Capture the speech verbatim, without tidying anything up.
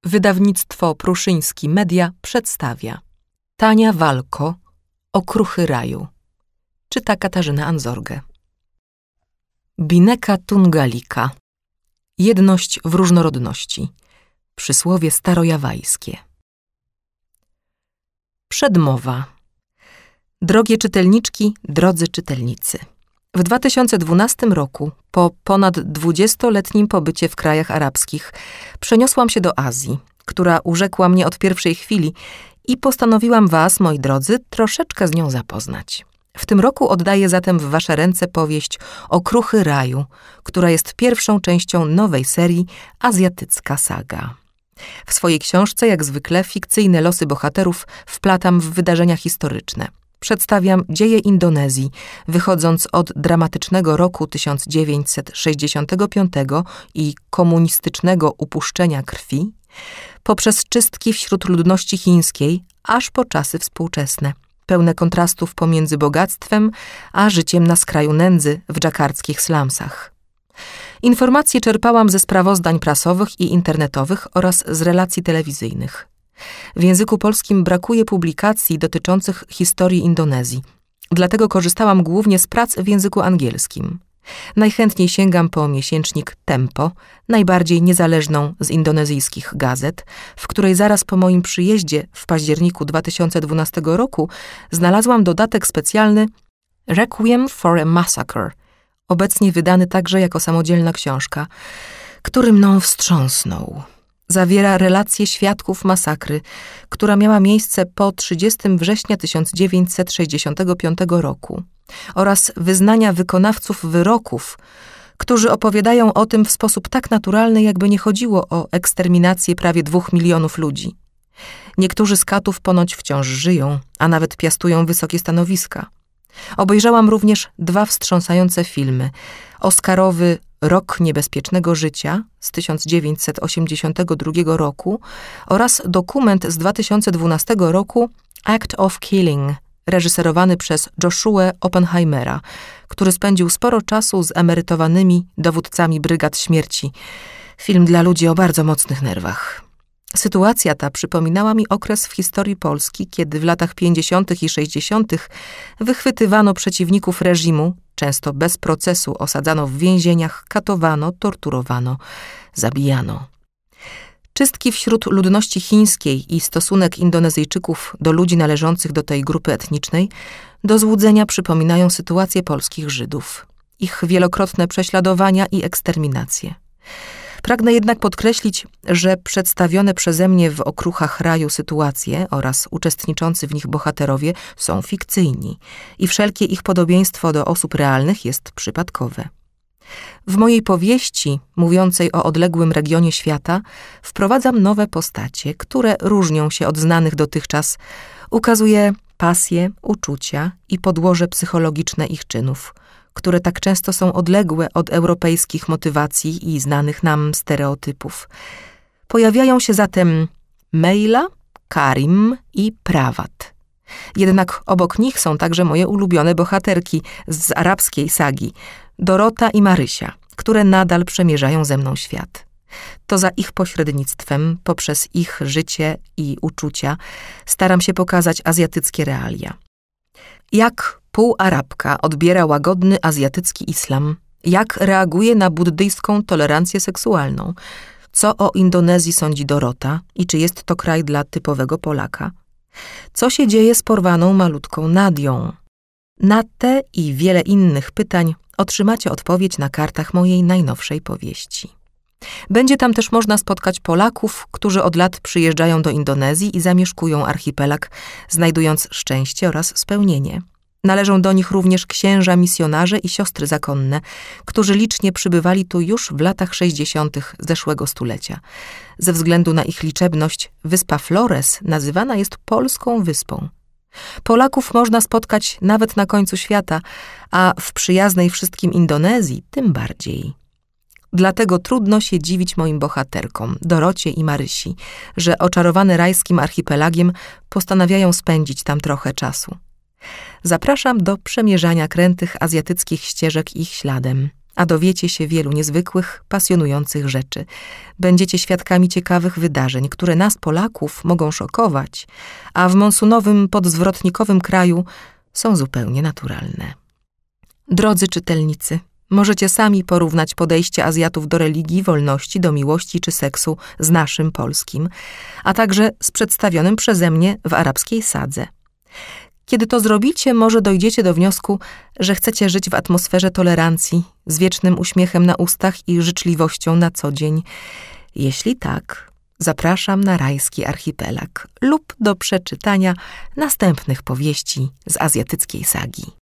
Wydawnictwo Pruszyński Media przedstawia Tania Walko, Okruchy raju. Czyta Katarzyna Anzorgę. Bineka Tungalika. Jedność w różnorodności. Przysłowie starojawajskie. Przedmowa. Drogie czytelniczki, drodzy czytelnicy. W dwa tysiące dwunastym roku, po ponad dwudziestoletnim pobycie w krajach arabskich, przeniosłam się do Azji, która urzekła mnie od pierwszej chwili i postanowiłam was, moi drodzy, troszeczkę z nią zapoznać. W tym roku oddaję zatem w wasze ręce powieść Okruchy raju, która jest pierwszą częścią nowej serii Azjatycka saga. W swojej książce, jak zwykle, fikcyjne losy bohaterów wplatam w wydarzenia historyczne. Przedstawiam dzieje Indonezji, wychodząc od dramatycznego roku tysiąc dziewięćset sześćdziesiątego piątego i komunistycznego upuszczenia krwi, poprzez czystki wśród ludności chińskiej, aż po czasy współczesne, pełne kontrastów pomiędzy bogactwem a życiem na skraju nędzy w dżakarckich slumsach. Informacje czerpałam ze sprawozdań prasowych i internetowych oraz z relacji telewizyjnych. W języku polskim brakuje publikacji dotyczących historii Indonezji, dlatego korzystałam głównie z prac w języku angielskim. Najchętniej sięgam po miesięcznik Tempo, najbardziej niezależną z indonezyjskich gazet, w której zaraz po moim przyjeździe w październiku dwa tysiące dwunastego roku znalazłam dodatek specjalny Requiem for a Massacre, obecnie wydany także jako samodzielna książka, który mną wstrząsnął. Zawiera relacje świadków masakry, która miała miejsce po trzydziestego września tysiąc dziewięćset sześćdziesiątego piątego roku oraz wyznania wykonawców wyroków, którzy opowiadają o tym w sposób tak naturalny, jakby nie chodziło o eksterminację prawie dwóch milionów ludzi. Niektórzy z katów ponoć wciąż żyją, a nawet piastują wysokie stanowiska. Obejrzałam również dwa wstrząsające filmy. Oscarowy Rok niebezpiecznego życia z tysiąc dziewięćset osiemdziesiątego drugiego roku oraz dokument z dwa tysiące dwunastego roku Act of Killing, reżyserowany przez Joshua Oppenheimera, który spędził sporo czasu z emerytowanymi dowódcami brygad śmierci. Film dla ludzi o bardzo mocnych nerwach. Sytuacja ta przypominała mi okres w historii Polski, kiedy w latach pięćdziesiątych i sześćdziesiątych wychwytywano przeciwników reżimu, często bez procesu osadzano w więzieniach, katowano, torturowano, zabijano. Czystki wśród ludności chińskiej i stosunek Indonezyjczyków do ludzi należących do tej grupy etnicznej do złudzenia przypominają sytuację polskich Żydów, ich wielokrotne prześladowania i eksterminacje. Pragnę jednak podkreślić, że przedstawione przeze mnie w Okruchach raju sytuacje oraz uczestniczący w nich bohaterowie są fikcyjni i wszelkie ich podobieństwo do osób realnych jest przypadkowe. W mojej powieści, mówiącej o odległym regionie świata, wprowadzam nowe postacie, które różnią się od znanych dotychczas, ukazuję pasje, uczucia i podłoże psychologiczne ich czynów, które tak często są odległe od europejskich motywacji i znanych nam stereotypów. Pojawiają się zatem Mejla, Karim i Prawat. Jednak obok nich są także moje ulubione bohaterki z arabskiej sagi, Dorota i Marysia, które nadal przemierzają ze mną świat. To za ich pośrednictwem, poprzez ich życie i uczucia, staram się pokazać azjatyckie realia. Jak półarabka odbiera łagodny azjatycki islam, jak reaguje na buddyjską tolerancję seksualną, co o Indonezji sądzi Dorota i czy jest to kraj dla typowego Polaka, co się dzieje z porwaną malutką Nadią. Na te i wiele innych pytań otrzymacie odpowiedź na kartach mojej najnowszej powieści. Będzie tam też można spotkać Polaków, którzy od lat przyjeżdżają do Indonezji i zamieszkują archipelag, znajdując szczęście oraz spełnienie. Należą do nich również księża misjonarze i siostry zakonne, którzy licznie przybywali tu już w latach sześćdziesiątych zeszłego stulecia. Ze względu na ich liczebność wyspa Flores nazywana jest polską wyspą. Polaków można spotkać nawet na końcu świata, a w przyjaznej wszystkim Indonezji tym bardziej. Dlatego trudno się dziwić moim bohaterkom, Dorocie i Marysi, że oczarowane rajskim archipelagiem postanawiają spędzić tam trochę czasu. Zapraszam do przemierzania krętych azjatyckich ścieżek ich śladem. a dowiecie się wielu niezwykłych, pasjonujących rzeczy. Będziecie świadkami ciekawych wydarzeń, które nas, Polaków, mogą szokować, a w monsunowym, podzwrotnikowym kraju są zupełnie naturalne. Drodzy czytelnicy, możecie sami porównać podejście Azjatów do religii, wolności, do miłości czy seksu z naszym polskim, a także z przedstawionym przeze mnie w Arabskiej Sadze. Kiedy to zrobicie, może dojdziecie do wniosku, że chcecie żyć w atmosferze tolerancji, z wiecznym uśmiechem na ustach i życzliwością na co dzień. Jeśli tak, zapraszam na rajski archipelag lub do przeczytania następnych powieści z azjatyckiej sagi.